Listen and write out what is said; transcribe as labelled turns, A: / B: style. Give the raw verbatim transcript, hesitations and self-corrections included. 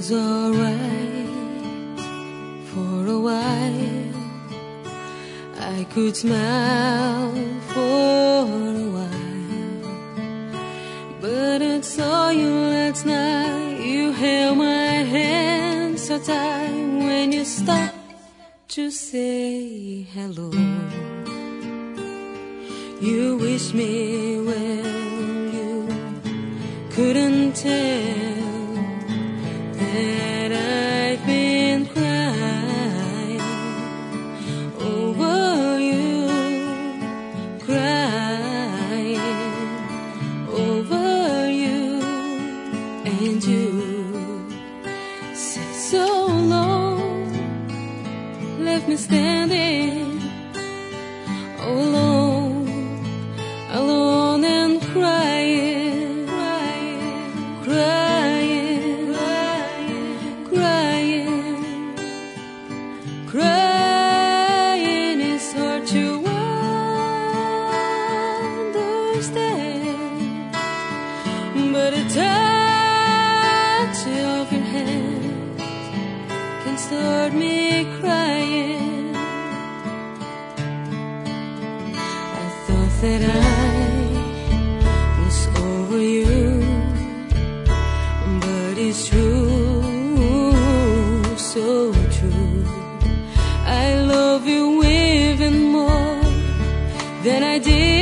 A: was alright for a while. I could smile for a while, but I saw you last night. You held my hand so tight when you stopped to say hello. You wished me well, you couldn't tell that I've been crying over you, crying over you, and you said so long, left me standing alone, alone and crying, crying, crying, crying, crying, crying. It's hard to understand, but a touch of your hand can start me crying. That I was over you, but it's true, so true. I love you even more than I did